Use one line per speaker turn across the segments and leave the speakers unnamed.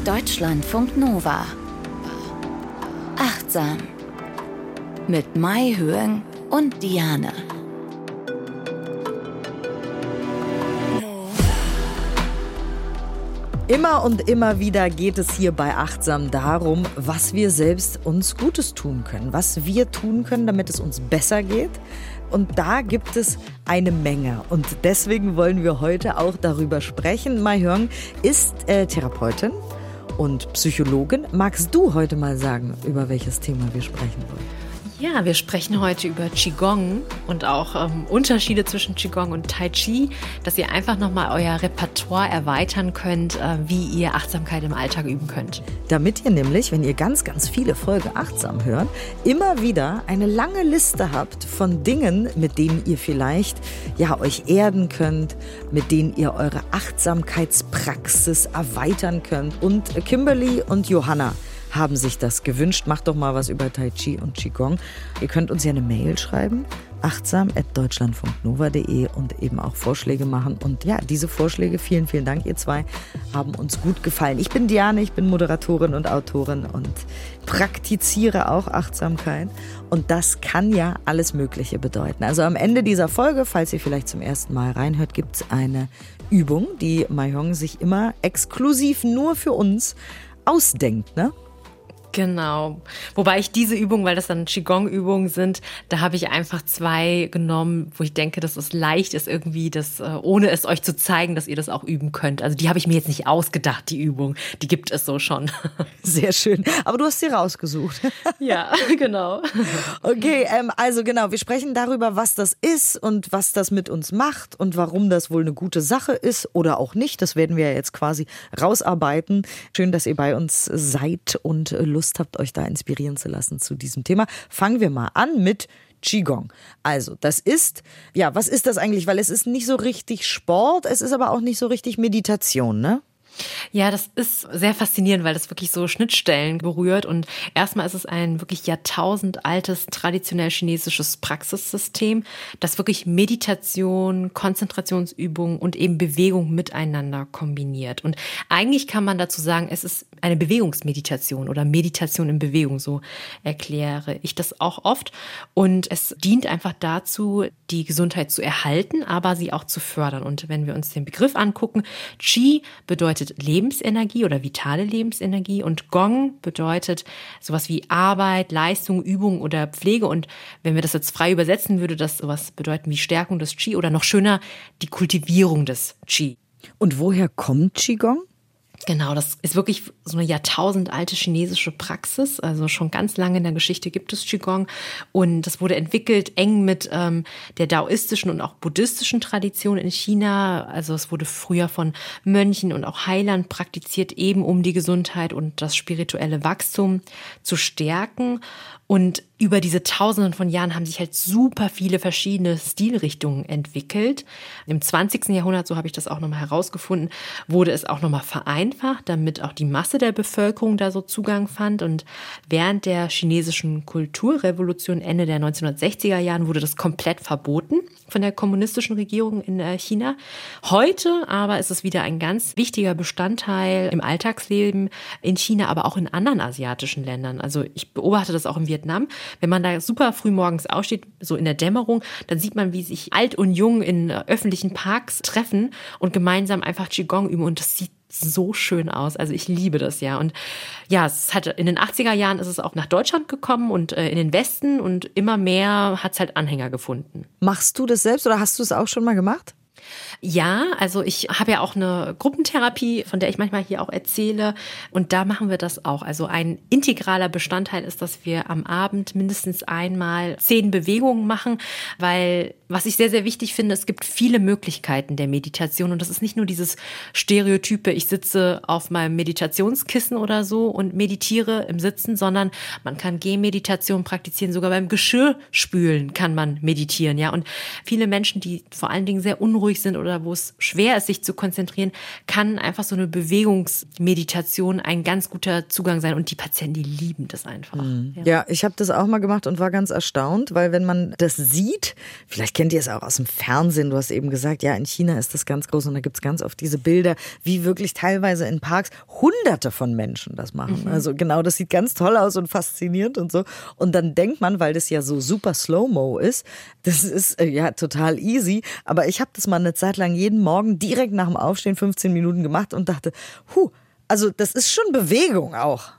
Deutschlandfunk Nova. Achtsam. Mit Mai Höhen und Diane.
Immer und immer wieder geht es hier bei Achtsam darum, was wir selbst uns Gutes tun können, was wir tun können, damit es uns besser geht. Und da gibt es eine Menge. Und deswegen wollen wir heute auch darüber sprechen. Mai Höng ist Therapeutin und Psychologin. Magst du heute mal sagen, über welches Thema wir sprechen wollen?
Ja, wir sprechen heute über Qigong und auch Unterschiede zwischen Qigong und Tai Chi, dass ihr einfach nochmal euer Repertoire erweitern könnt, wie ihr Achtsamkeit im Alltag üben könnt.
Damit ihr nämlich, wenn ihr ganz, ganz viele Folge Achtsam hört, immer wieder eine lange Liste habt von Dingen, mit denen ihr vielleicht euch erden könnt, mit denen ihr eure Achtsamkeitspraxis erweitern könnt. Und Kimberly und Johanna haben sich das gewünscht. Macht doch mal was über Tai Chi und Qigong. Ihr könnt uns ja eine Mail schreiben, achtsam@deutschlandfunknova.de und eben auch Vorschläge machen. Und ja, diese Vorschläge, vielen, vielen Dank, ihr zwei, haben uns gut gefallen. Ich bin Diane, ich bin Moderatorin und Autorin und praktiziere auch Achtsamkeit. Und das kann ja alles Mögliche bedeuten. Also am Ende dieser Folge, falls ihr vielleicht zum ersten Mal reinhört, gibt es eine Übung, die Mai Höng sich immer exklusiv nur für uns ausdenkt, ne?
Genau. Wobei ich diese Übungen, weil das dann Qigong-Übungen sind, da habe ich einfach 2 genommen, wo ich denke, dass es leicht ist irgendwie, das, ohne es euch zu zeigen, dass ihr das auch üben könnt. Also die habe ich mir jetzt nicht ausgedacht, die Übung. Die gibt es so schon.
Sehr schön. Aber du hast sie rausgesucht.
Ja, genau.
Okay, also genau, wir sprechen darüber, was das ist und was das mit uns macht und warum das wohl eine gute Sache ist oder auch nicht. Das werden wir ja jetzt quasi rausarbeiten. Schön, dass ihr bei uns seid und Lust habt, euch da inspirieren zu lassen zu diesem Thema. Fangen wir mal an mit Qigong. Also, das ist, was ist das eigentlich? Weil es ist nicht so richtig Sport, es ist aber auch nicht so richtig Meditation, ne?
Ja, das ist sehr faszinierend, weil das wirklich so Schnittstellen berührt. Und erstmal ist es ein wirklich jahrtausendaltes, traditionell chinesisches Praxissystem, das wirklich Meditation, Konzentrationsübungen und eben Bewegung miteinander kombiniert. Und eigentlich kann man dazu sagen, es ist eine Bewegungsmeditation oder Meditation in Bewegung, so erkläre ich das auch oft. Und es dient einfach dazu, die Gesundheit zu erhalten, aber sie auch zu fördern. Und wenn wir uns den Begriff angucken, Qi bedeutet Lebensenergie oder vitale Lebensenergie und Gong bedeutet sowas wie Arbeit, Leistung, Übung oder Pflege. Und wenn wir das jetzt frei übersetzen, würde das sowas bedeuten wie Stärkung des Qi oder noch schöner die Kultivierung des Qi.
Und woher kommt Qigong?
Genau, das ist wirklich so eine jahrtausendalte chinesische Praxis. Also schon ganz lange in der Geschichte gibt es Qigong. Und das wurde entwickelt eng mit der daoistischen und auch buddhistischen Tradition in China. Also es wurde früher von Mönchen und auch Heilern praktiziert, eben um die Gesundheit und das spirituelle Wachstum zu stärken. Und über diese Tausenden von Jahren haben sich halt super viele verschiedene Stilrichtungen entwickelt. Im 20. Jahrhundert, so habe ich das auch nochmal herausgefunden, wurde es auch nochmal vereinfacht, damit auch die Masse der Bevölkerung da so Zugang fand. Und während der chinesischen Kulturrevolution Ende der 1960er Jahren wurde das komplett verboten von der kommunistischen Regierung in China. Heute aber ist es wieder ein ganz wichtiger Bestandteil im Alltagsleben in China, aber auch in anderen asiatischen Ländern. Also ich beobachte das auch in Vietnam. Wenn man da super früh morgens aufsteht, so in der Dämmerung, dann sieht man, wie sich alt und jung in öffentlichen Parks treffen und gemeinsam einfach Qigong üben. Und das sieht so schön aus. Also ich liebe das ja. Und ja, es hat in den 80er Jahren ist es auch nach Deutschland gekommen und in den Westen und immer mehr hat es halt Anhänger gefunden.
Machst du das selbst oder hast du es auch schon mal gemacht?
Ja, also ich habe ja auch eine Gruppentherapie, von der ich manchmal hier auch erzähle. Und da machen wir das auch. Also ein integraler Bestandteil ist, dass wir am Abend mindestens einmal 10 Bewegungen machen, weil was ich sehr, sehr wichtig finde, es gibt viele Möglichkeiten der Meditation. Und das ist nicht nur dieses Stereotype, ich sitze auf meinem Meditationskissen oder so und meditiere im Sitzen, sondern man kann Gehmeditation praktizieren, sogar beim Geschirrspülen kann man meditieren. Ja, und viele Menschen, die vor allen Dingen sehr unruhig unruhig sind oder wo es schwer ist, sich zu konzentrieren, kann einfach so eine Bewegungsmeditation ein ganz guter Zugang sein. Und die Patienten, die lieben das einfach.
Ja, ich habe das auch mal gemacht und war ganz erstaunt, weil wenn man das sieht, vielleicht kennt ihr es auch aus dem Fernsehen, du hast eben gesagt, ja, in China ist das ganz groß und da gibt's ganz oft diese Bilder, wie wirklich teilweise in Parks Hunderte von Menschen das machen. Also genau, das sieht ganz toll aus und faszinierend und so. Und dann denkt man, weil das ja so super Slow-Mo ist, das ist ja total easy, aber ich habe das mal eine Zeit lang jeden Morgen direkt nach dem Aufstehen 15 Minuten gemacht und dachte, also das ist schon Bewegung auch.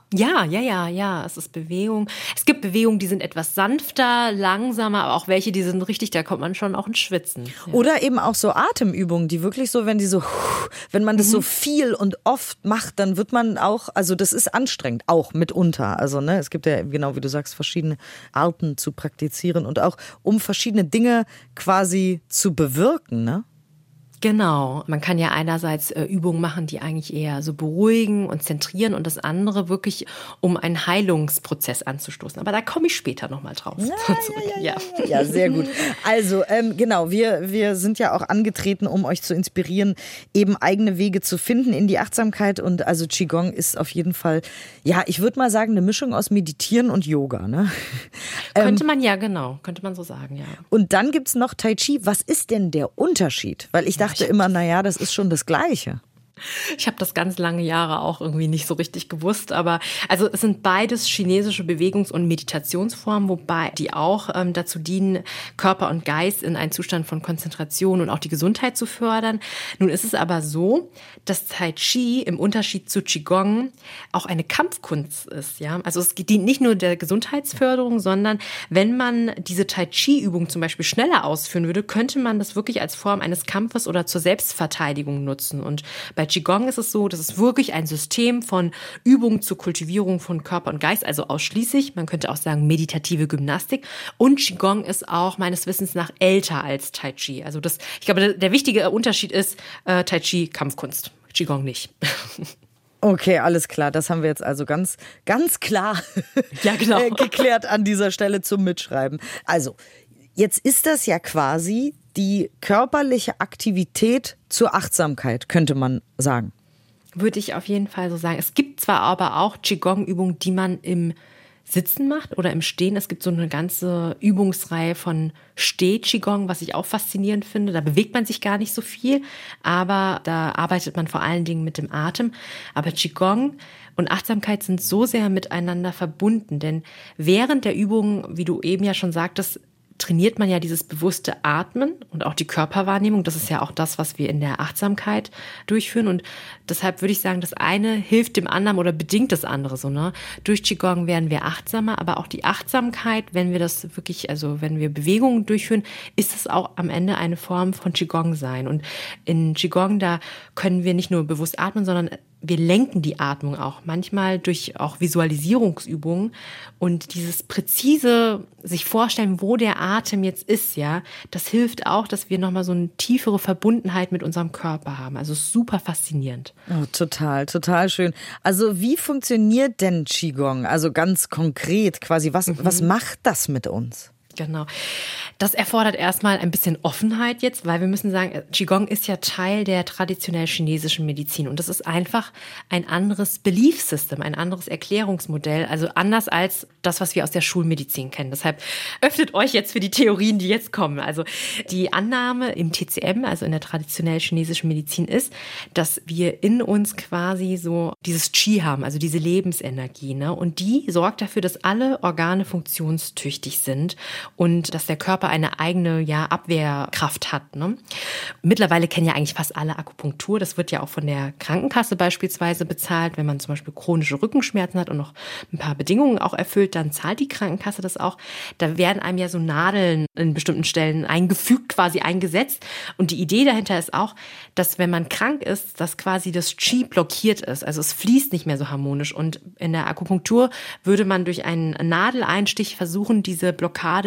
Ja, es ist Bewegung. Es gibt Bewegungen, die sind etwas sanfter, langsamer, aber auch welche, die sind richtig, da kommt man schon auch ins Schwitzen. Ja.
Oder eben auch so Atemübungen, die wirklich so, wenn man das so viel und oft macht, dann wird man auch, also das ist anstrengend, auch mitunter. Also ne, es gibt ja, genau wie du sagst, verschiedene Arten zu praktizieren und auch um verschiedene Dinge quasi zu bewirken, ne?
Genau. Man kann ja einerseits Übungen machen, die eigentlich eher so beruhigen und zentrieren und das andere wirklich, um einen Heilungsprozess anzustoßen. Aber da komme ich später nochmal drauf.
Ja, sehr gut. Also genau, wir sind ja auch angetreten, um euch zu inspirieren, eben eigene Wege zu finden in die Achtsamkeit. Und also Qigong ist auf jeden Fall, ja, ich würde mal sagen, eine Mischung aus Meditieren und Yoga. Ne?
Könnte man so sagen, ja.
Und dann gibt's noch Tai Chi. Was ist denn der Unterschied? Weil ich dachte immer, naja, das ist schon das Gleiche.
Ich habe das ganz lange Jahre auch irgendwie nicht so richtig gewusst, aber also es sind beides chinesische Bewegungs- und Meditationsformen, wobei die auch dazu dienen, Körper und Geist in einen Zustand von Konzentration und auch die Gesundheit zu fördern. Nun ist es aber so, dass Tai Chi im Unterschied zu Qigong auch eine Kampfkunst ist, ja. Also es dient nicht nur der Gesundheitsförderung, sondern wenn man diese Tai Chi-Übung zum Beispiel schneller ausführen würde, könnte man das wirklich als Form eines Kampfes oder zur Selbstverteidigung nutzen. Und bei Qigong ist es so, das ist wirklich ein System von Übungen zur Kultivierung von Körper und Geist, also ausschließlich, man könnte auch sagen, meditative Gymnastik. Und Qigong ist auch meines Wissens nach älter als Tai Chi. Also ich glaube, der wichtige Unterschied ist Tai Chi Kampfkunst, Qigong nicht.
Okay, alles klar. Das haben wir jetzt also ganz, ganz klar geklärt an dieser Stelle zum Mitschreiben. Also, jetzt ist das ja quasi die körperliche Aktivität zur Achtsamkeit, könnte man sagen.
Würde ich auf jeden Fall so sagen. Es gibt zwar aber auch Qigong-Übungen, die man im Sitzen macht oder im Stehen. Es gibt so eine ganze Übungsreihe von Steh-Qigong, was ich auch faszinierend finde. Da bewegt man sich gar nicht so viel, aber da arbeitet man vor allen Dingen mit dem Atem. Aber Qigong und Achtsamkeit sind so sehr miteinander verbunden, denn während der Übung, wie du eben ja schon sagtest, trainiert man ja dieses bewusste Atmen und auch die Körperwahrnehmung. Das ist ja auch das, was wir in der Achtsamkeit durchführen. Und deshalb würde ich sagen, das eine hilft dem anderen oder bedingt das andere so, ne? Durch Qigong werden wir achtsamer, aber auch die Achtsamkeit, wenn wir das wirklich, also wenn wir Bewegungen durchführen, ist es auch am Ende eine Form von Qigong sein. Und in Qigong, da können wir nicht nur bewusst atmen, sondern wir lenken die Atmung auch, manchmal durch auch Visualisierungsübungen und dieses präzise sich vorstellen, wo der Atem jetzt ist, ja, das hilft auch, dass wir nochmal so eine tiefere Verbundenheit mit unserem Körper haben. Also super faszinierend.
Oh, total, total schön. Also wie funktioniert denn Qigong? Also ganz konkret quasi, was macht das mit uns?
Genau. Das erfordert erstmal ein bisschen Offenheit jetzt, weil wir müssen sagen, Qigong ist ja Teil der traditionell chinesischen Medizin und das ist einfach ein anderes Belief System, ein anderes Erklärungsmodell, also anders als das, was wir aus der Schulmedizin kennen. Deshalb öffnet euch jetzt für die Theorien, die jetzt kommen. Also die Annahme im TCM, also in der traditionell chinesischen Medizin ist, dass wir in uns quasi so dieses Qi haben, also diese Lebensenergie, ne? Und die sorgt dafür, dass alle Organe funktionstüchtig sind und dass der Körper eine eigene Abwehrkraft hat. Ne? Mittlerweile kennen ja eigentlich fast alle Akupunktur. Das wird ja auch von der Krankenkasse beispielsweise bezahlt. Wenn man zum Beispiel chronische Rückenschmerzen hat und noch ein paar Bedingungen auch erfüllt, dann zahlt die Krankenkasse das auch. Da werden einem ja so Nadeln in bestimmten Stellen eingefügt, quasi eingesetzt. Und die Idee dahinter ist auch, dass wenn man krank ist, dass quasi das Qi blockiert ist. Also es fließt nicht mehr so harmonisch. Und in der Akupunktur würde man durch einen Nadeleinstich versuchen, diese Blockade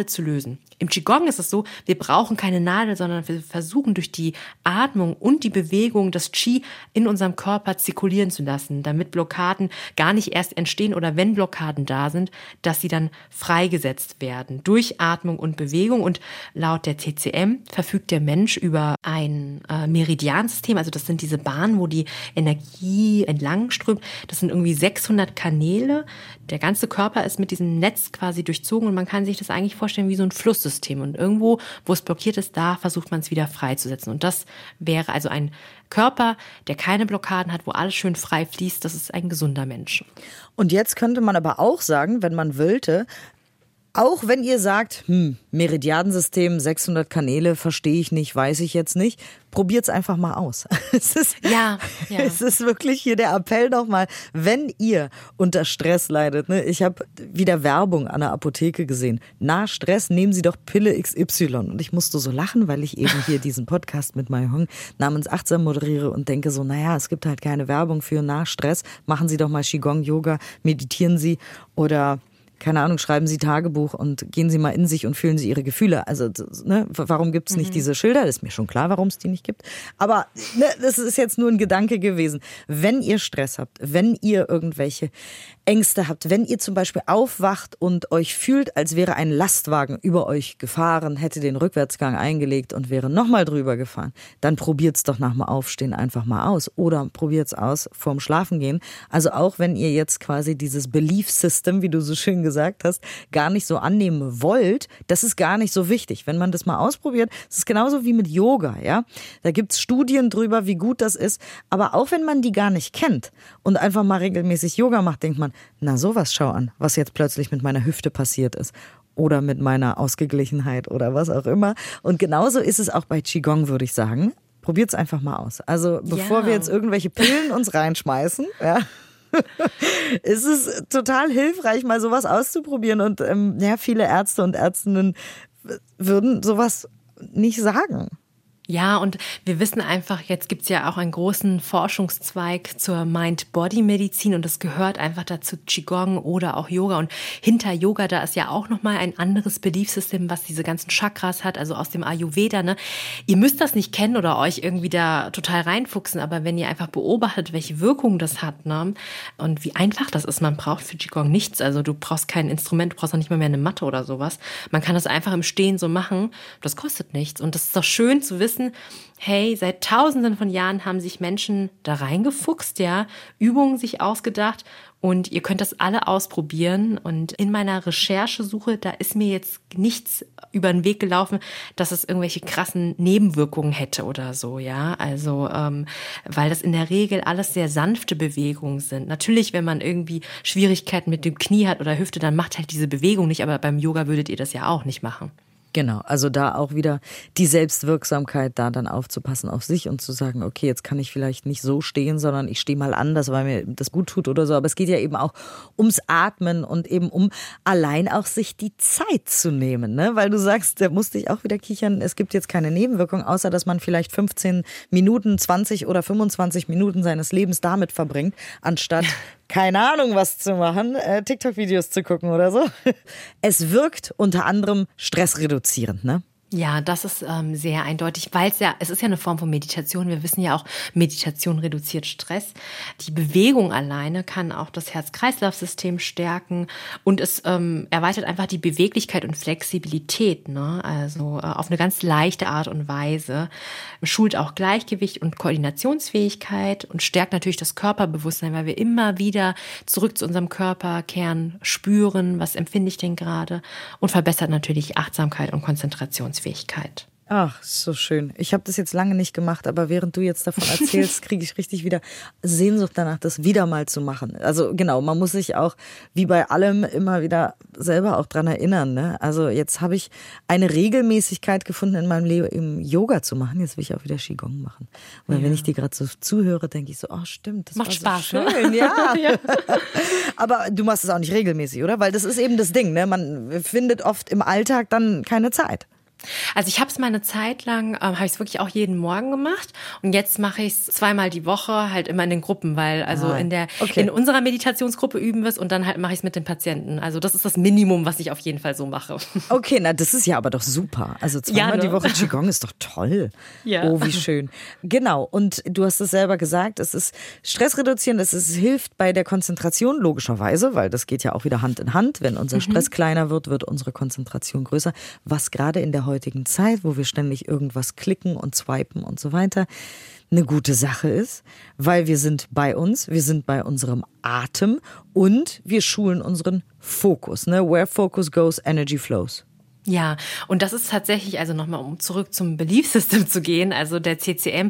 Blockade zu lösen. Im Qigong ist es so, wir brauchen keine Nadel, sondern wir versuchen durch die Atmung und die Bewegung das Qi in unserem Körper zirkulieren zu lassen, damit Blockaden gar nicht erst entstehen oder wenn Blockaden da sind, dass sie dann freigesetzt werden durch Atmung und Bewegung. Und laut der TCM verfügt der Mensch über ein Meridiansystem, also das sind diese Bahnen, wo die Energie entlang strömt. Das sind irgendwie 600 Kanäle. Der ganze Körper ist mit diesem Netz quasi durchzogen und man kann sich das eigentlich vorstellen wie so ein Flusssystem. Und irgendwo, wo es blockiert ist, da versucht man es wieder freizusetzen. Und das wäre also ein Körper, der keine Blockaden hat, wo alles schön frei fließt. Das ist ein gesunder Mensch.
Und jetzt könnte man aber auch sagen, wenn man wollte, auch wenn ihr sagt, Meridiansystem, 600 Kanäle, verstehe ich nicht, weiß ich jetzt nicht, probiert's einfach mal aus. Es ist wirklich hier der Appell nochmal, wenn ihr unter Stress leidet. Ne? Ich habe wieder Werbung an der Apotheke gesehen. Na, Stress, nehmen Sie doch Pille XY. Und ich musste so lachen, weil ich eben hier diesen Podcast mit Mai Hong namens Achtsam moderiere und denke so, naja, es gibt halt keine Werbung für nach Stress. Machen Sie doch mal Qigong, Yoga, meditieren Sie oder keine Ahnung, schreiben Sie Tagebuch und gehen Sie mal in sich und fühlen Sie Ihre Gefühle. Also, ne, warum gibt es nicht diese Schilder? Das ist mir schon klar, warum es die nicht gibt. Aber ne, das ist jetzt nur ein Gedanke gewesen. Wenn ihr Stress habt, wenn ihr irgendwelche Ängste habt, wenn ihr zum Beispiel aufwacht und euch fühlt, als wäre ein Lastwagen über euch gefahren, hätte den Rückwärtsgang eingelegt und wäre nochmal drüber gefahren, dann probiert's doch nach dem Aufstehen einfach mal aus. Oder probiert's aus vorm Schlafengehen. Also auch wenn ihr jetzt quasi dieses Belief System, wie du so schön gesagt hast, gar nicht so annehmen wollt, das ist gar nicht so wichtig. Wenn man das mal ausprobiert, das ist genauso wie mit Yoga, ja. Da gibt's Studien drüber, wie gut das ist. Aber auch wenn man die gar nicht kennt und einfach mal regelmäßig Yoga macht, denkt man, na sowas, schau an, was jetzt plötzlich mit meiner Hüfte passiert ist. Oder mit meiner Ausgeglichenheit oder was auch immer. Und genauso ist es auch bei Qigong, würde ich sagen. Probiert's einfach mal aus. Also bevor wir jetzt irgendwelche Pillen uns reinschmeißen, ja, ist es total hilfreich, mal sowas auszuprobieren. Und viele Ärzte und Ärztinnen würden sowas nicht sagen.
Ja, und wir wissen einfach, jetzt gibt's ja auch einen großen Forschungszweig zur Mind-Body-Medizin und das gehört einfach dazu, Qigong oder auch Yoga. Und hinter Yoga, da ist ja auch nochmal ein anderes Beliefssystem, was diese ganzen Chakras hat, also aus dem Ayurveda. Ne? Ihr müsst das nicht kennen oder euch irgendwie da total reinfuchsen, aber wenn ihr einfach beobachtet, welche Wirkung das hat, ne? Und wie einfach das ist, man braucht für Qigong nichts. Also du brauchst kein Instrument, du brauchst auch nicht mal mehr eine Matte oder sowas. Man kann das einfach im Stehen so machen, das kostet nichts. Und das ist doch schön zu wissen, hey, seit Tausenden von Jahren haben sich Menschen da reingefuchst, ja, Übungen sich ausgedacht und ihr könnt das alle ausprobieren. Und in meiner Recherchesuche, da ist mir jetzt nichts über den Weg gelaufen, dass es irgendwelche krassen Nebenwirkungen hätte oder so, ja. Also, weil das in der Regel alles sehr sanfte Bewegungen sind. Natürlich, wenn man irgendwie Schwierigkeiten mit dem Knie hat oder Hüfte, dann macht halt diese Bewegung nicht, aber beim Yoga würdet ihr das ja auch nicht machen.
Genau, also da auch wieder die Selbstwirksamkeit, da dann aufzupassen auf sich und zu sagen, okay, jetzt kann ich vielleicht nicht so stehen, sondern ich stehe mal anders, weil mir das gut tut oder so. Aber es geht ja eben auch ums Atmen und eben um allein auch sich die Zeit zu nehmen, ne? Weil du sagst, da musste ich auch wieder kichern, es gibt jetzt keine Nebenwirkung, außer dass man vielleicht 15 Minuten, 20 oder 25 Minuten seines Lebens damit verbringt, anstatt keine Ahnung was zu machen, TikTok-Videos zu gucken oder so. Es wirkt unter anderem stressreduzierend, ne?
Ja, das ist sehr eindeutig, weil es ist ja eine Form von Meditation. Wir wissen ja auch, Meditation reduziert Stress. Die Bewegung alleine kann auch das Herz-Kreislauf-System stärken und es erweitert einfach die Beweglichkeit und Flexibilität, ne? Also auf eine ganz leichte Art und Weise. Schult auch Gleichgewicht und Koordinationsfähigkeit und stärkt natürlich das Körperbewusstsein, weil wir immer wieder zurück zu unserem Körperkern spüren, was empfinde ich denn gerade, und verbessert natürlich Achtsamkeit und Konzentrationsfähigkeit.
Ach, so schön. Ich habe das jetzt lange nicht gemacht, aber während du jetzt davon erzählst, kriege ich richtig wieder Sehnsucht danach, das wieder mal zu machen. Also genau, man muss sich auch, wie bei allem, immer wieder selber auch dran erinnern, ne? Also jetzt habe ich eine Regelmäßigkeit gefunden in meinem Leben, im Yoga zu machen. Jetzt will ich auch wieder Qigong machen. Und wenn ich dir gerade so zuhöre, denke ich so, oh stimmt, das
macht
war
Spaß,
so schön,
ne?
ja. Aber du machst es auch nicht regelmäßig, oder? Weil das ist eben das Ding, ne? Man findet oft im Alltag dann keine Zeit.
Also ich habe es mal eine Zeit lang, habe ich es wirklich auch jeden Morgen gemacht und jetzt mache ich es 2-mal die Woche halt immer in den Gruppen, weil in unserer Meditationsgruppe üben wir es und dann halt mache ich es mit den Patienten. Also das ist das Minimum, was ich auf jeden Fall so mache.
Okay, na das ist ja aber doch super. Also 2-mal die Woche Qigong ist doch toll.
Ja.
Oh, wie schön. Genau, und du hast es selber gesagt, es ist stressreduzierend, es hilft bei der Konzentration, logischerweise, weil das geht ja auch wieder Hand in Hand. Wenn unser Stress kleiner wird, wird unsere Konzentration größer, was gerade in der heutigen Zeit, wo wir ständig irgendwas klicken und swipen und so weiter, eine gute Sache ist, weil wir sind bei uns, wir sind bei unserem Atem und wir schulen unseren Fokus. Ne? Where focus goes, energy flows.
Ja, und das ist tatsächlich, also nochmal, um zurück zum Belief System zu gehen, also der CCM,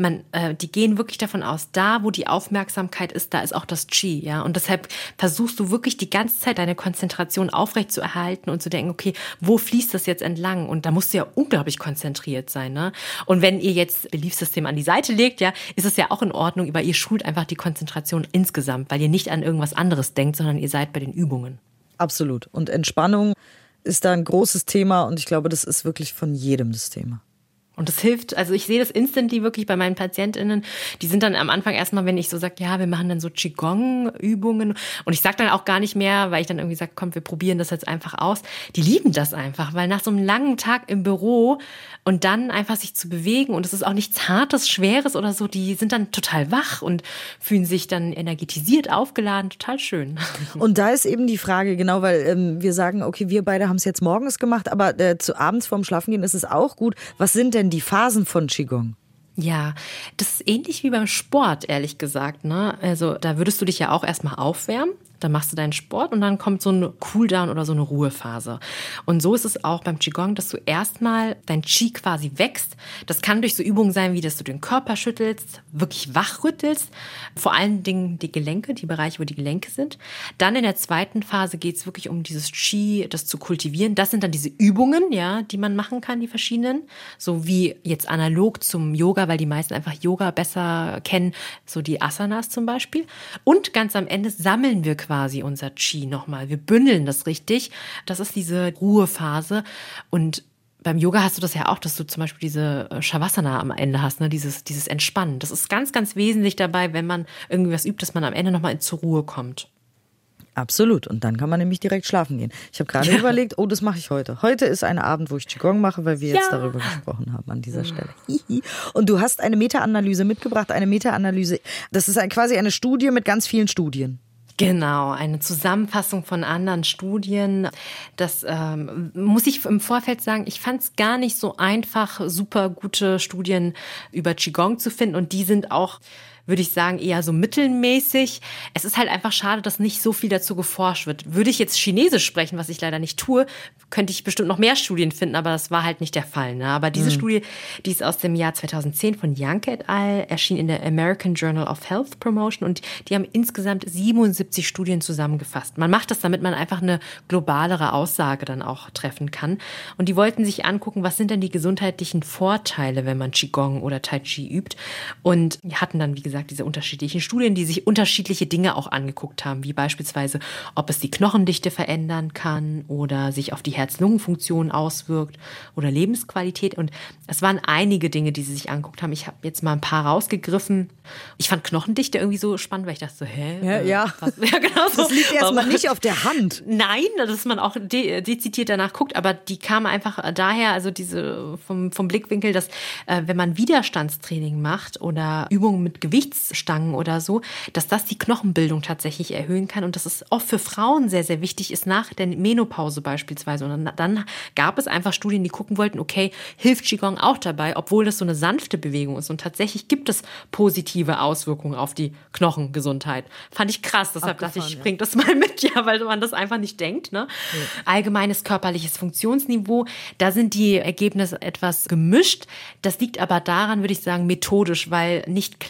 die gehen wirklich davon aus, da wo die Aufmerksamkeit ist, da ist auch das Qi, ja, und deshalb versuchst du wirklich die ganze Zeit deine Konzentration aufrecht zu erhalten und zu denken, okay, wo fließt das jetzt entlang? Und da musst du ja unglaublich konzentriert sein, ne? Und wenn ihr jetzt Belief System an die Seite legt, ja, ist es ja auch in Ordnung, aber ihr schult einfach die Konzentration insgesamt, weil ihr nicht an irgendwas anderes denkt, sondern ihr seid bei den Übungen.
Absolut. Und Entspannung ist da ein großes Thema und ich glaube, das ist wirklich von jedem das Thema.
Und das hilft, also ich sehe das instantly wirklich bei meinen PatientInnen, die sind dann am Anfang erstmal, wenn ich so sage, ja, wir machen dann so Qigong-Übungen und ich sage dann auch gar nicht mehr, weil ich dann irgendwie sage, komm, wir probieren das jetzt einfach aus. Die lieben das einfach, weil nach so einem langen Tag im Büro und dann einfach sich zu bewegen und es ist auch nichts Hartes, Schweres oder so, die sind dann total wach und fühlen sich dann energetisiert, aufgeladen, total schön.
Und da ist eben die Frage, genau, weil wir sagen, okay, wir beide haben es jetzt morgens gemacht, aber zu abends vorm Schlafengehen ist es auch gut. Was sind denn die Phasen von Qigong?
Ja, das ist ähnlich wie beim Sport, ehrlich gesagt, ne? Also da würdest du dich ja auch erstmal aufwärmen, dann machst du deinen Sport und dann kommt so eine Cooldown oder so eine Ruhephase. Und so ist es auch beim Qigong, dass du erstmal dein Qi quasi wächst. Das kann durch so Übungen sein, wie dass du den Körper schüttelst, wirklich wachrüttelst, vor allen Dingen die Gelenke, die Bereiche, wo die Gelenke sind. Dann in der zweiten Phase geht es wirklich um dieses Qi, das zu kultivieren. Das sind dann diese Übungen, ja, die man machen kann, die verschiedenen, so wie jetzt analog zum Yoga, weil die meisten einfach Yoga besser kennen, so die Asanas zum Beispiel. Und ganz am Ende sammeln wir quasi unser Qi nochmal. Wir bündeln das richtig. Das ist diese Ruhephase. Und beim Yoga hast du das ja auch, dass du zum Beispiel diese Shavasana am Ende hast, ne? Dieses Entspannen. Das ist ganz, ganz wesentlich dabei, wenn man irgendwie was übt, dass man am Ende nochmal zur Ruhe kommt.
Absolut. Und dann kann man nämlich direkt schlafen gehen. Ich habe gerade überlegt, das mache ich heute. Heute ist ein Abend, wo ich Qigong mache, weil wir jetzt darüber gesprochen haben an dieser Stelle. Und du hast eine Meta-Analyse mitgebracht. Eine Meta-Analyse, das ist quasi eine Studie mit ganz vielen Studien.
Genau, eine Zusammenfassung von anderen Studien. Das muss ich im Vorfeld sagen, ich fand es gar nicht so einfach, super gute Studien über Qigong zu finden. Und die sind auch, würde ich sagen, eher so mittelmäßig. Es ist halt einfach schade, dass nicht so viel dazu geforscht wird. Würde ich jetzt Chinesisch sprechen, was ich leider nicht tue, könnte ich bestimmt noch mehr Studien finden, aber das war halt nicht der Fall. Ne? Aber diese Studie, die ist aus dem Jahr 2010 von Janke et al., erschien in der American Journal of Health Promotion und die haben insgesamt 77 Studien zusammengefasst. Man macht das, damit man einfach eine globalere Aussage dann auch treffen kann. Und die wollten sich angucken, was sind denn die gesundheitlichen Vorteile, wenn man Qigong oder Tai Chi übt. Und hatten dann, wie gesagt, diese unterschiedlichen Studien, die sich unterschiedliche Dinge auch angeguckt haben, wie beispielsweise, ob es die Knochendichte verändern kann oder sich auf die Herz-Lungen-Funktion auswirkt oder Lebensqualität. Und es waren einige Dinge, die sie sich angeguckt haben. Ich habe jetzt mal ein paar rausgegriffen. Ich fand Knochendichte irgendwie so spannend, weil ich dachte so,
Ja,
genau so.
Das liegt erstmal nicht auf der Hand.
Nein, dass man auch dezidiert danach guckt, aber die kamen einfach daher, also diese vom Blickwinkel, dass wenn man Widerstandstraining macht oder Übungen mit Gewichtsstangen oder so, dass das die Knochenbildung tatsächlich erhöhen kann und dass es auch für Frauen sehr, sehr wichtig ist, nach der Menopause beispielsweise. Und dann gab es einfach Studien, die gucken wollten, okay, hilft Qigong auch dabei, obwohl das so eine sanfte Bewegung ist. Und tatsächlich gibt es positive Auswirkungen auf die Knochengesundheit. Fand ich krass, deshalb dachte ich, bring das mal mit, ja, weil man das einfach nicht denkt. Ne? Ja. Allgemeines körperliches Funktionsniveau, da sind die Ergebnisse etwas gemischt. Das liegt aber daran, würde ich sagen, methodisch, weil nicht klar definiert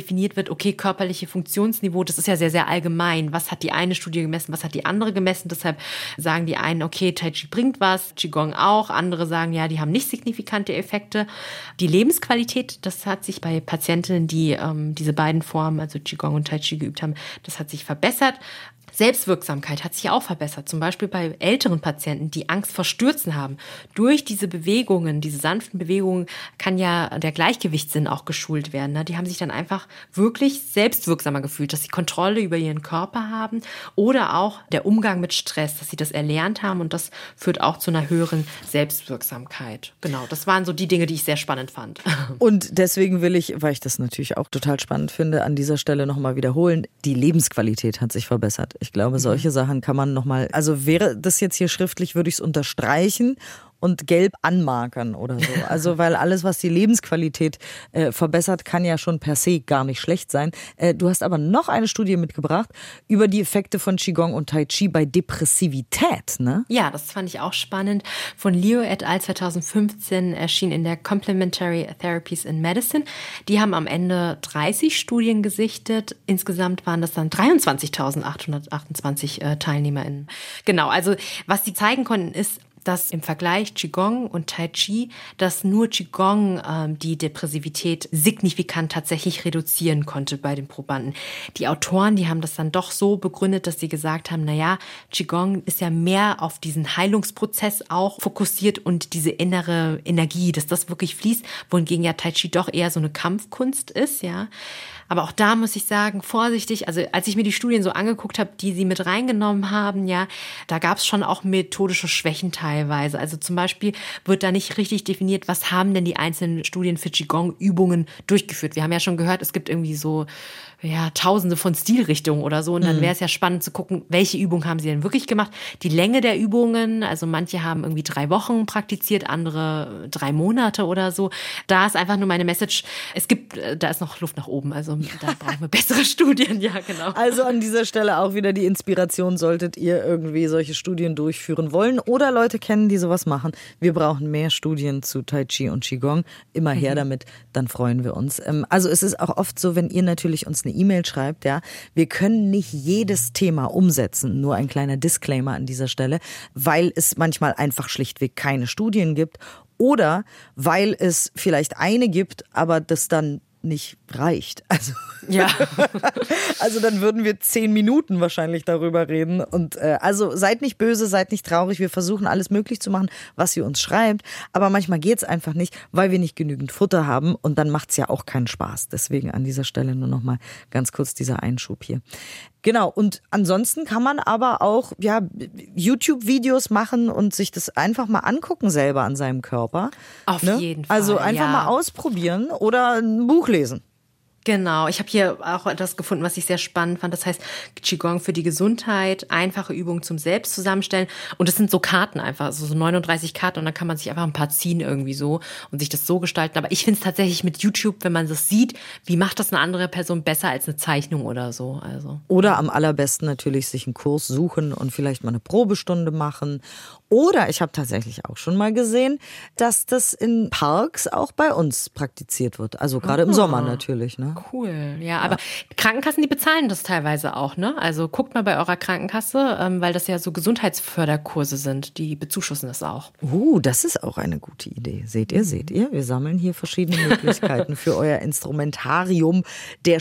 definiert wird, okay, körperliche Funktionsniveau, das ist ja sehr, sehr allgemein. Was hat die eine Studie gemessen, was hat die andere gemessen? Deshalb sagen die einen, okay, Tai Chi bringt was, Qigong auch. Andere sagen, ja, die haben nicht signifikante Effekte. Die Lebensqualität, das hat sich bei Patientinnen, die diese beiden Formen, also Qigong und Tai Chi geübt haben, das hat sich verbessert. Selbstwirksamkeit hat sich auch verbessert. Zum Beispiel bei älteren Patienten, die Angst vor Stürzen haben. Durch diese Bewegungen, diese sanften Bewegungen, kann ja der Gleichgewichtssinn auch geschult werden. Ne? Die haben sich dann einfach wirklich selbstwirksamer gefühlt, dass sie Kontrolle über ihren Körper haben oder auch der Umgang mit Stress, dass sie das erlernt haben und das führt auch zu einer höheren Selbstwirksamkeit. Genau, das waren so die Dinge, die ich sehr spannend fand.
Und deswegen will ich, weil ich das natürlich auch total spannend finde, an dieser Stelle nochmal wiederholen, die Lebensqualität hat sich verbessert. Ich glaube, solche Sachen kann man nochmal, also wäre das jetzt hier schriftlich, würde ich es unterstreichen und gelb anmarkern oder so. Also weil alles, was die Lebensqualität verbessert, kann ja schon per se gar nicht schlecht sein. Du hast aber noch eine Studie mitgebracht über die Effekte von Qigong und Tai Chi bei Depressivität, ne?
Ja, das fand ich auch spannend. Von Liu et al. 2015 erschien in der Complementary Therapies in Medicine. Die haben am Ende 30 Studien gesichtet. Insgesamt waren das dann 23.828 TeilnehmerInnen. Genau, also was sie zeigen konnten ist, dass im Vergleich Qigong und Tai Chi, dass nur Qigong die Depressivität signifikant tatsächlich reduzieren konnte bei den Probanden. Die Autoren, die haben das dann doch so begründet, dass sie gesagt haben, naja, Qigong ist ja mehr auf diesen Heilungsprozess auch fokussiert und diese innere Energie, dass das wirklich fließt, wohingegen ja Tai Chi doch eher so eine Kampfkunst ist, ja. Aber auch da muss ich sagen, vorsichtig, also als ich mir die Studien so angeguckt habe, die sie mit reingenommen haben, ja, da gab es schon auch methodische Schwächen teilweise. Also zum Beispiel wird da nicht richtig definiert, was haben denn die einzelnen Studien für Qigong-Übungen durchgeführt. Wir haben ja schon gehört, es gibt irgendwie so Tausende von Stilrichtungen oder so. Und dann wäre es ja spannend zu gucken, welche Übungen haben sie denn wirklich gemacht. Die Länge der Übungen, also manche haben irgendwie 3 Wochen praktiziert, andere 3 Monate oder so. Da ist einfach nur meine Message, da ist noch Luft nach oben. Also da brauchen wir bessere Studien, ja genau.
Also an dieser Stelle auch wieder die Inspiration, solltet ihr irgendwie solche Studien durchführen wollen oder Leute kennen, die sowas machen. Wir brauchen mehr Studien zu Tai Chi und Qigong. Immer her damit, dann freuen wir uns. Also es ist auch oft so, wenn ihr natürlich uns eine E-Mail schreibt, ja, wir können nicht jedes Thema umsetzen. Nur ein kleiner Disclaimer an dieser Stelle, weil es manchmal einfach schlichtweg keine Studien gibt oder weil es vielleicht eine gibt, aber das dann nicht reicht. Also,
ja.
Also dann würden wir 10 Minuten wahrscheinlich darüber reden. Und also seid nicht böse, seid nicht traurig. Wir versuchen alles möglich zu machen, was ihr uns schreibt. Aber manchmal geht es einfach nicht, weil wir nicht genügend Futter haben. Und dann macht es ja auch keinen Spaß. Deswegen an dieser Stelle nur noch mal ganz kurz dieser Einschub hier. Genau, und ansonsten kann man aber auch YouTube-Videos machen und sich das einfach mal angucken selber an seinem Körper.
Auf jeden Fall,
Also einfach mal ausprobieren oder ein Buch lesen.
Genau, ich habe hier auch etwas gefunden, was ich sehr spannend fand. Das heißt Qigong für die Gesundheit, einfache Übungen zum Selbst zusammenstellen. Und das sind so Karten einfach, also so 39 Karten und dann kann man sich einfach ein paar ziehen irgendwie so und sich das so gestalten. Aber ich finde es tatsächlich mit YouTube, wenn man das sieht, wie macht das eine andere Person besser als eine Zeichnung oder so. Also.
Oder am allerbesten natürlich sich einen Kurs suchen und vielleicht mal eine Probestunde machen. Oder ich habe tatsächlich auch schon mal gesehen, dass das in Parks auch bei uns praktiziert wird. Also gerade im Sommer natürlich, ne?
Cool, ja, aber Krankenkassen, die bezahlen das teilweise auch, ne? Also guckt mal bei eurer Krankenkasse, weil das ja so Gesundheitsförderkurse sind, die bezuschussen das auch.
Das ist auch eine gute Idee. Seht ihr? Wir sammeln hier verschiedene Möglichkeiten für euer Instrumentarium der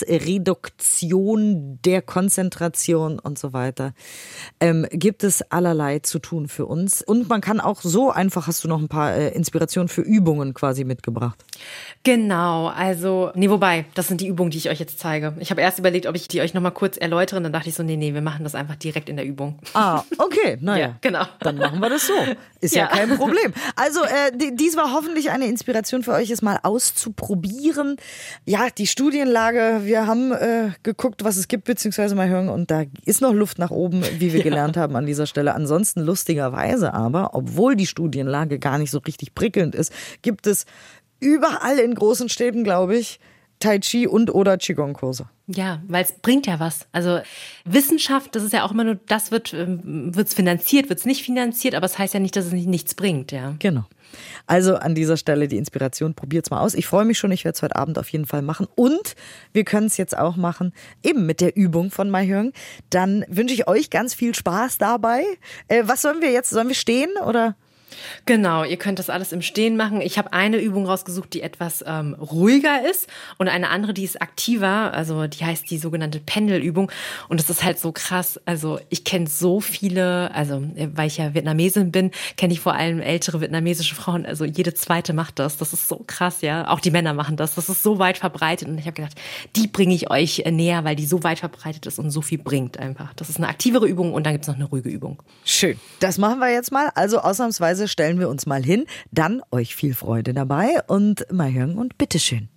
Stressreduktion, der Konzentration und so weiter. Gibt es allerlei zu tun für uns. Und man kann auch so einfach, hast du noch ein paar Inspirationen für Übungen quasi mitgebracht?
Genau, also, wobei, das sind die Übungen, die ich euch jetzt zeige. Ich habe erst überlegt, ob ich die euch nochmal kurz erläutere, dann dachte ich so, nee, wir machen das einfach direkt in der Übung.
Okay, naja.
Ja, genau.
Dann machen wir das so. Ist ja kein Problem. Also, dies war hoffentlich eine Inspiration für euch, es mal auszuprobieren. Ja, die Studienlage, wir haben geguckt, was es gibt, beziehungsweise mal hören und da ist noch Luft nach oben, wie wir gelernt haben an dieser Stelle. Ansonsten lustigerweise aber, obwohl die Studienlage gar nicht so richtig prickelnd ist, gibt es überall in großen Städten, glaube ich, Tai Chi und oder Qigong-Kurse.
Ja, weil es bringt ja was. Also Wissenschaft, das ist ja auch immer nur, das wird's finanziert, wird's nicht finanziert, aber es heißt ja nicht, dass es nichts bringt, ja.
Genau. Also an dieser Stelle die Inspiration, probiert's mal aus. Ich freue mich schon, ich werde es heute Abend auf jeden Fall machen. Und wir können es jetzt auch machen, eben mit der Übung von Mai Höng. Dann wünsche ich euch ganz viel Spaß dabei. Was sollen wir jetzt? Sollen wir stehen oder?
Genau, ihr könnt das alles im Stehen machen. Ich habe eine Übung rausgesucht, die etwas ruhiger ist und eine andere, die ist aktiver, also die heißt die sogenannte Pendelübung und das ist halt so krass, also ich kenne so viele, also weil ich ja Vietnamesin bin, kenne ich vor allem ältere vietnamesische Frauen, also jede zweite macht das ist so krass, ja, auch die Männer machen das ist so weit verbreitet und ich habe gedacht, die bringe ich euch näher, weil die so weit verbreitet ist und so viel bringt einfach. Das ist eine aktivere Übung und dann gibt's noch eine ruhige Übung.
Schön, das machen wir jetzt mal, also ausnahmsweise stellen wir uns mal hin. Dann euch viel Freude dabei und Mai Höng und bitteschön.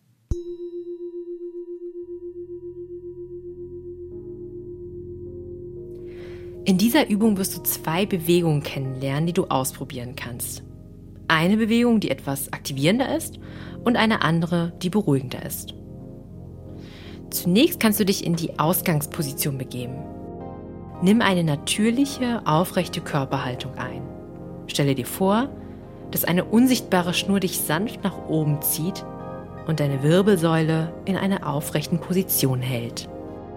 In dieser Übung wirst du 2 Bewegungen kennenlernen, die du ausprobieren kannst. Eine Bewegung, die etwas aktivierender ist und eine andere, die beruhigender ist. Zunächst kannst du dich in die Ausgangsposition begeben. Nimm eine natürliche, aufrechte Körperhaltung ein. Stelle dir vor, dass eine unsichtbare Schnur dich sanft nach oben zieht und deine Wirbelsäule in einer aufrechten Position hält.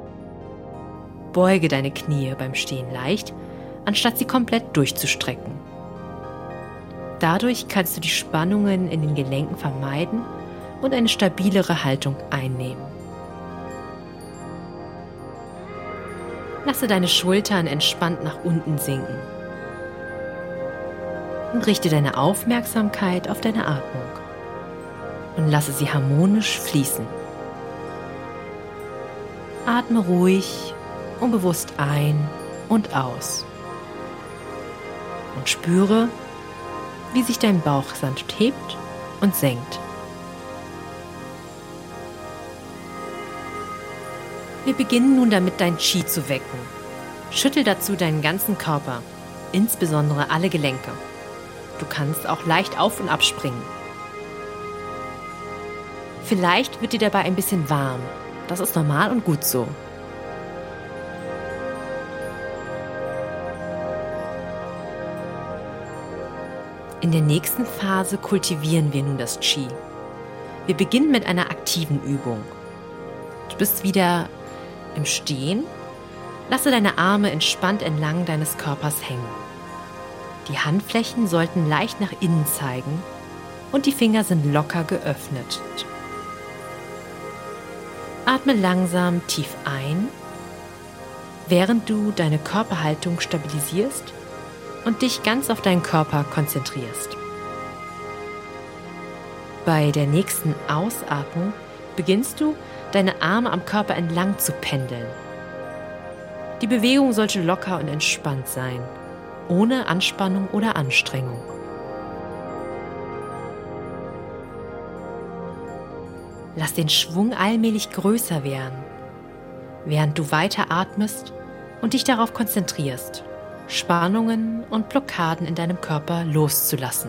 Beuge deine Knie beim Stehen leicht, anstatt sie komplett durchzustrecken. Dadurch kannst du die Spannungen in den Gelenken vermeiden und eine stabilere Haltung einnehmen. Lasse deine Schultern entspannt nach unten sinken. Und richte deine Aufmerksamkeit auf deine Atmung und lasse sie harmonisch fließen. Atme ruhig und bewusst ein und aus und spüre, wie sich dein Bauch sanft hebt und senkt. Wir beginnen nun damit, dein Qi zu wecken. Schüttel dazu deinen ganzen Körper, insbesondere alle Gelenke. Du kannst auch leicht auf- und abspringen. Vielleicht wird dir dabei ein bisschen warm. Das ist normal und gut so. In der nächsten Phase kultivieren wir nun das Qi. Wir beginnen mit einer aktiven Übung. Du bist wieder im Stehen. Lasse deine Arme entspannt entlang deines Körpers hängen. Die Handflächen sollten leicht nach innen zeigen und die Finger sind locker geöffnet. Atme langsam tief ein, während du deine Körperhaltung stabilisierst und dich ganz auf deinen Körper konzentrierst. Bei der nächsten Ausatmung beginnst du, deine Arme am Körper entlang zu pendeln. Die Bewegung sollte locker und entspannt sein, ohne Anspannung oder Anstrengung. Lass den Schwung allmählich größer werden, während du weiter atmest und dich darauf konzentrierst, Spannungen und Blockaden in deinem Körper loszulassen.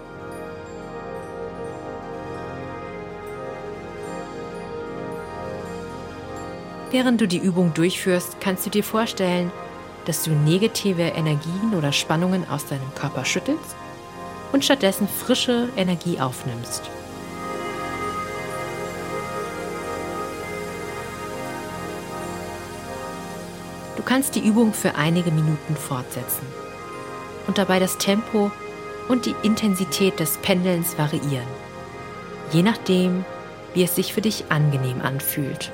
Während du die Übung durchführst, kannst du dir vorstellen, dass du negative Energien oder Spannungen aus deinem Körper schüttelst und stattdessen frische Energie aufnimmst. Du kannst die Übung für einige Minuten fortsetzen und dabei das Tempo und die Intensität des Pendelns variieren, je nachdem, wie es sich für dich angenehm anfühlt.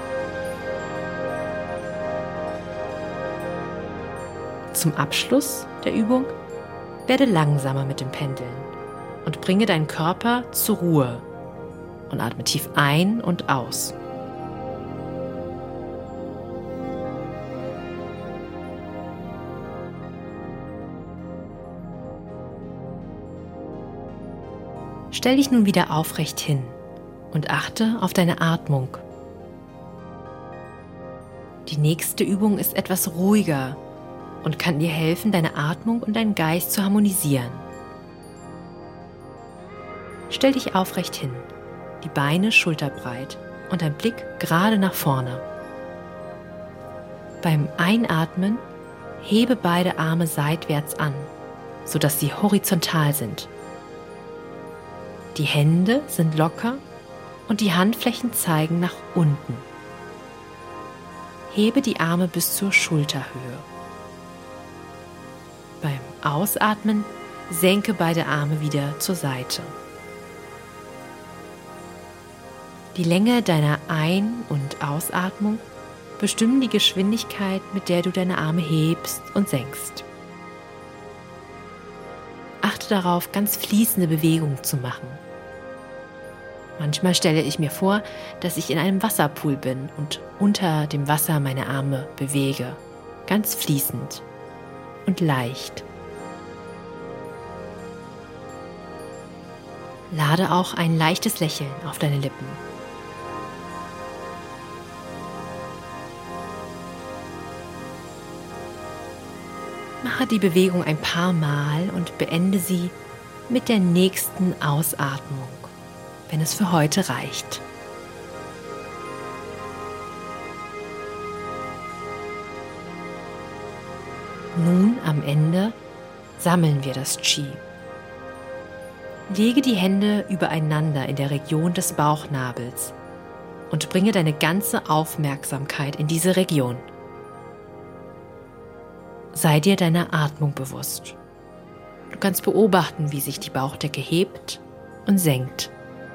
Zum Abschluss der Übung werde langsamer mit dem Pendeln und bringe deinen Körper zur Ruhe und atme tief ein und aus. Stell dich nun wieder aufrecht hin und achte auf deine Atmung. Die nächste Übung ist etwas ruhiger und kann dir helfen, deine Atmung und deinen Geist zu harmonisieren. Stell dich aufrecht hin die Beine schulterbreit und ein Blick gerade nach vorne. Beim Einatmen hebe beide Arme seitwärts an, sodass sie horizontal sind. Die Hände sind locker und die Handflächen zeigen nach unten. Hebe die Arme bis zur Schulterhöhe. Beim Ausatmen senke beide Arme wieder zur Seite. Die Länge deiner Ein- und Ausatmung bestimmen die Geschwindigkeit, mit der du deine Arme hebst und senkst. Achte darauf, ganz fließende Bewegungen zu machen. Manchmal stelle ich mir vor, dass ich in einem Wasserpool bin und unter dem Wasser meine Arme bewege, ganz fließend und leicht. Lade auch ein leichtes Lächeln auf deine Lippen. Mache die Bewegung ein paar Mal und beende sie mit der nächsten Ausatmung, wenn es für heute reicht. Nun am Ende sammeln wir das Qi. Lege die Hände übereinander in der Region des Bauchnabels und bringe deine ganze Aufmerksamkeit in diese Region. Sei dir deiner Atmung bewusst. Du kannst beobachten, wie sich die Bauchdecke hebt und senkt.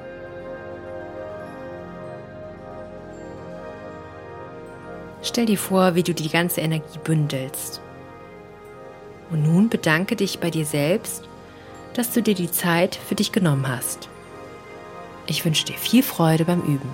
Stell dir vor, wie du die ganze Energie bündelst. Und nun bedanke dich bei dir selbst, dass du dir die Zeit für dich genommen hast. Ich wünsche dir viel Freude beim Üben.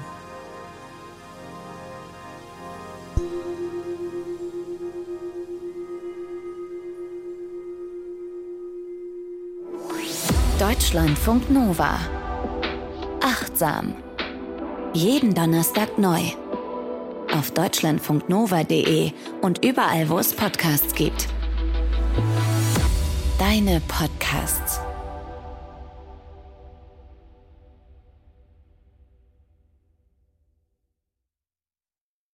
Deutschlandfunk Nova. Achtsam. Jeden Donnerstag neu. Auf deutschlandfunknova.de und überall, wo es Podcasts gibt. Deine Podcasts.